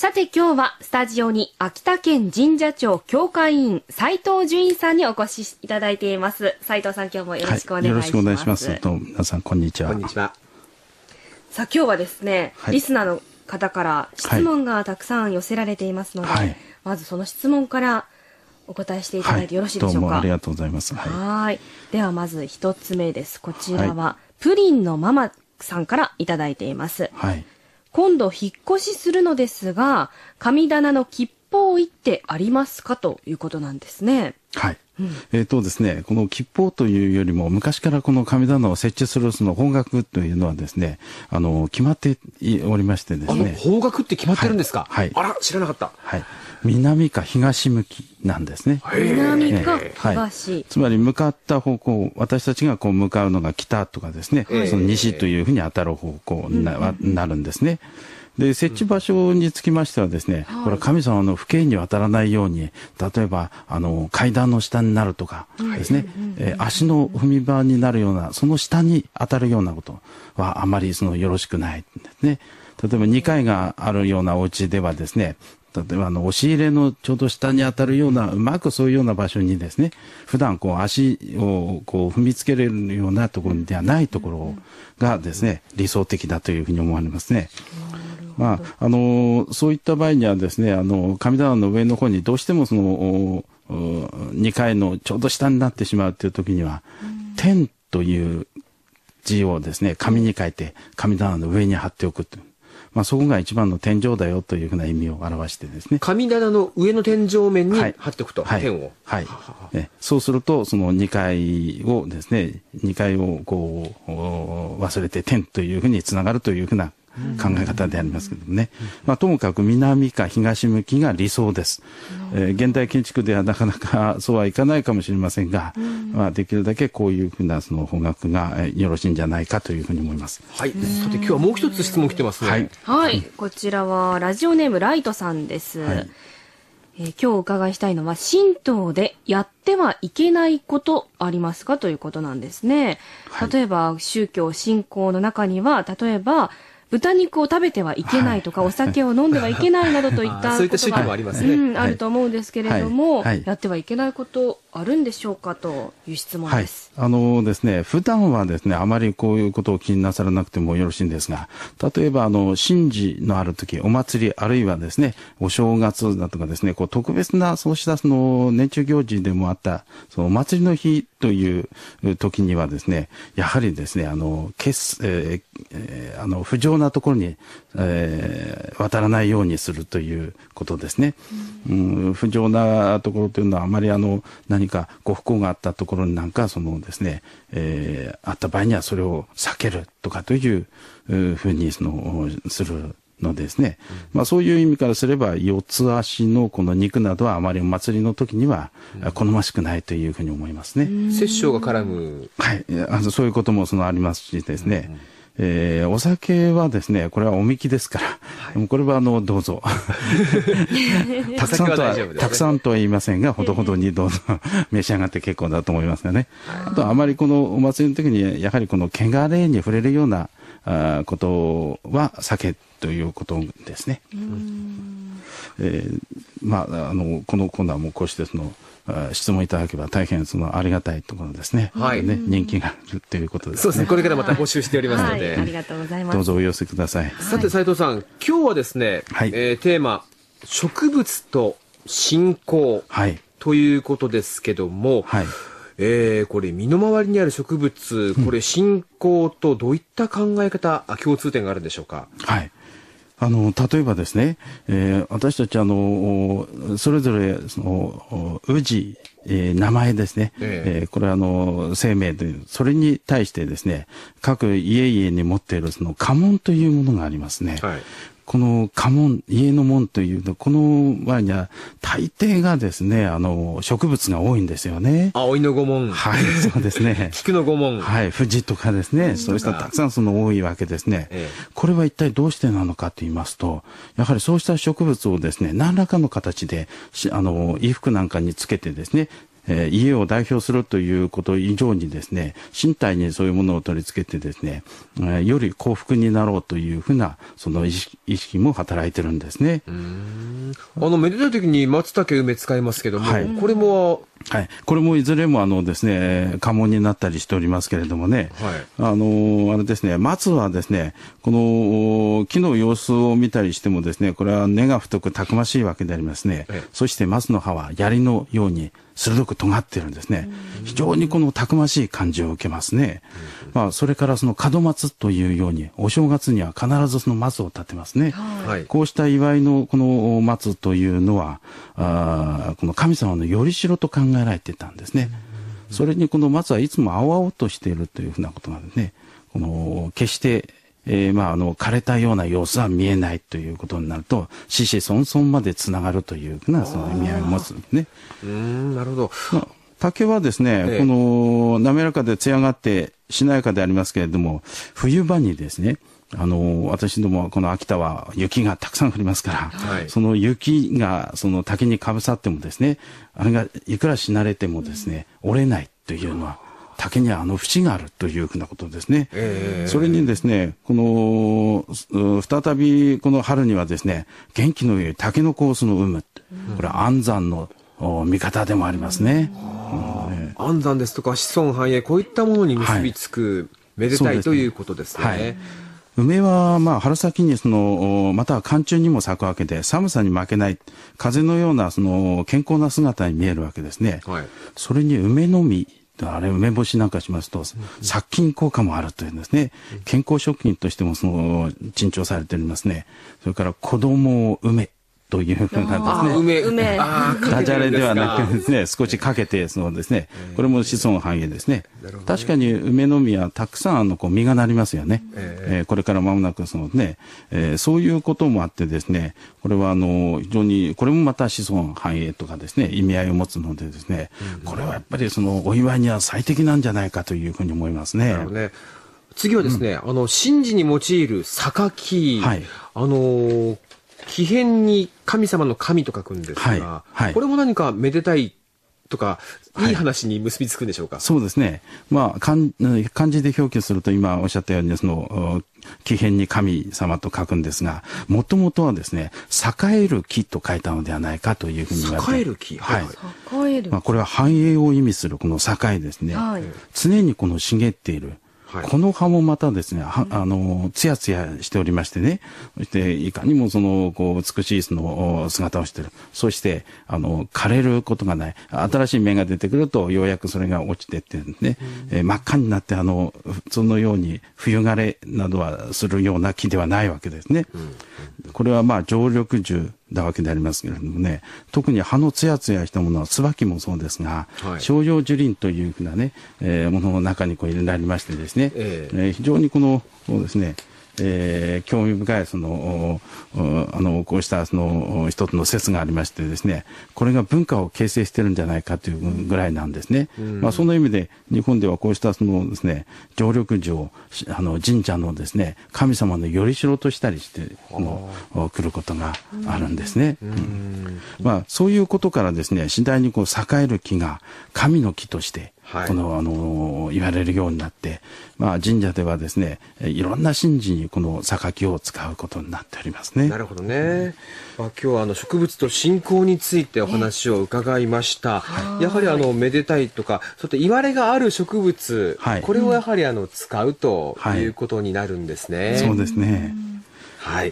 さて今日はスタジオに秋田県神社庁教会員斉藤純一さんにお越しいただいています。斉藤さん、今日もよろしくお願いします。 よろしくお願いします。皆さんこんにちは。 こんにちは。 さあ今日はですね、リスナーの方から質問がたくさん寄せられていますので、まずその質問からお答えしていただいてよろしいでしょうか。 どうもありがとうございます。 はい。ではまず一つ目です。こちらは、プリンのママさんからいただいています。今度引っ越しするのですが、神棚の吉報一手ありますかということなんですね。 はい。ですね、この吉報というよりも、昔からこの神棚を設置するその方角というのはですね、決まっておりましてですね。 方角って決まってるんですか？ はい。 あら、知らなかった。 はい。南か東向きなんですね。 南か東。 つまり向かった方向、私たちがこう向かうのが北とかですね、その西というふうに当たる方向になるんですね。で、設置場所につきましてはですね、これは神様の父兄に渡らないように、例えば、階段の下になるとかですね、足の踏み場になるような、その下に当たるようなことはあまりよろしくないんですね。例えば2階があるようなお家ではですね、例えば押し入れのちょうど下に当たるような、うまくそういうような場所にですね、普段こう足をこう踏みつけれるようなところではないところがですね、理想的だというふうに思われますね。そういった場合にはですね、神棚の上の方にどうしてもその2階のちょうど下になってしまうという時には、天という字をですね、紙に書いて神棚の上に貼っておくという。そこが一番の天井だよというふうな意味を表してですね。 神棚の上の天井面に貼っておくと、天を。 はい。そうすると、その2階をですね、2階をこう、忘れて天というふうにつながるというふうな考え方でありますけどもね。ともかく南か東向きが理想です。現代建築ではなかなかそうはいかないかもしれませんが、できるだけこういうふうなその方角がよろしいんじゃないかというふうに思います。 はい。さて今日はもう一つ質問来てますね。 はい。こちらはラジオネームライトさんです。今日お伺いしたいのは、神道でやってはいけないことありますかということなんですね。例えば宗教信仰の中には、例えば豚肉を食べてはいけないとか、お酒を飲んではいけないなどといったそういった宗教もありますね。 あると思うんですけれども、やってはいけないことあるんでしょうかという質問です。 ですね、普段はですね、あまりこういうことを気になさらなくてもよろしいんですが、例えば神事のある時、お祭りあるいはですね、お正月だとかですね、こう特別なそうしたその年中行事でもあったそのお祭りの日という時にはですね、やはりですね、不浄なところに、渡らないようにするということですね。不浄なところというのはあまり何かご不幸があったところになんかそのですね、あった場合にはそれを避けるとかというふうにするのですね。そういう意味からすれば四つ足のこの肉などはあまりお祭りの時には好ましくないというふうに思いますね。 殺生が絡む。 はい。そういうこともありますしですね。お酒はですね、これはおみきですから、これはどうぞたくさんとは言いませんが、ほどほどにどうぞ召し上がって結構だと思いますがね。あとあまりこのお祭りの時にやはりこの汚れに触れるようなことは避けということですね。このコーナーもこうして質問いただけば大変ありがたいところですね。人気があるということですね。 そうですね。これからまた募集しておりますので、 ありがとうございます。 どうぞお寄せください。 さて斉藤さん、今日はですね、テーマ植物と信仰ということですけども、これ身の回りにある植物、これ信仰とどういった考え方、共通点があるんでしょうか？ 例えばですね、私たちそれぞれ氏、名前ですね、これは生命という、それに対してですね、各家々に持っている家紋というものがありますね。この家紋、家の門というと、この場合には大抵がですね、植物が多いんですよね。 葵の御紋。 そうですね。 菊の御紋。 藤とかですね、そうしたたくさん多いわけですね。これは一体どうしてなのかと言いますと、やはりそうした植物をですね、何らかの形で、衣服なんかにつけてですね、 家を代表するということ以上にですね、身体にそういうものを取り付けてですね、より幸福になろうというふうなその意識も働いてるんですね。 めでたい時に松茸梅使いますけども、これもはい、これもいずれもですね、家紋になったりしておりますけれどもね、あれですね、松はですね、この木の様子を見たりしてもですね、これは根が太くたくましいわけでありますね。そして松の葉は槍のように鋭く尖ってるんですね。非常にこのたくましい感じを受けますね。それからその門松というように、お正月には必ずその松を立てますね。こうした祝いのこの松というのは、この神様のよりしろと考えられていたんですね。それにこの松はいつも青々としているというふうなことがですね、決して枯れたような様子は見えないということになると、子々孫々までつながるというふうなその意味合いを持つんですね。 なるほど。 竹はですね、この滑らかで艶があってしなやかでありますけれども、冬場にですね、私どもこの秋田は雪がたくさん降りますから、その雪がその竹にかぶさってもですね、あれがいくらしなれてもですね、折れないというのは、竹には節があるというふうなことですね。それにですね、再びこの春にはですね、元気の良いタケノコを生む。これは安産の味方でもありますね。 安産ですとか子孫繁栄、こういったものに結びつく、めでたいということですね。 梅は春先にまたは寒中にも咲くわけで、寒さに負けない風のような健康な姿に見えるわけですね。それに梅の実、梅干しなんかしますと殺菌効果もあるというんですね。健康食品としても珍重されておりますね。それから子供を梅というふうなですね。ダジャレではなくですね、少しかけてですね、これも子孫繁栄ですね。確かに梅の実はたくさん実がなりますよね。これから間もなくそういうこともあってですね、これは非常にこれもまた子孫繁栄とかですね、意味合いを持つのでですね、これはやっぱりお祝いには最適なんじゃないかというふうに思いますね。 次はですね、神事に用いる榊、木偏に神様の神と書くんですが、これも何かめでたいとか、いい話に結びつくんでしょうか。 そうですね。漢字で表記すると今おっしゃったように木偏に神様と書くんですが、もともとはですね、栄える木と書いたのではないかというふうに言われて。 栄える木。 栄える。これは繁栄を意味するこの栄ですね。常に茂っている。この葉もまたですね、つやつやしておりましてね、そしていかにも美しい姿をしている。そして枯れることがない。新しい芽が出てくるとようやくそれが落ちてってね、真っ赤になって普通のように冬枯れなどはするような木ではないわけですね。これは常緑樹なわけでありますけれどもね、特に葉のつやつやしたものは椿もそうですが、照葉樹林というふうなね、ものの中に入れられましてですね、非常にですね、興味深いこうした一つの説がありましてですね、これが文化を形成してるんじゃないかというぐらいなんですね。その意味で日本ではこうしたですね、常緑樹を神社のですね、神様のよりしろとしたりして来ることがあるんですね。そういうことからですね、次第に栄える木が神の木として言われるようになって、神社ではですね、いろんな神事にこの榊を使うことになっておりますね。 なるほどね。今日は植物と信仰についてお話を伺いました。やはりめでたいとか、そういった言われがある植物、これをやはり使うということになるんですね。 そうですね。 はい。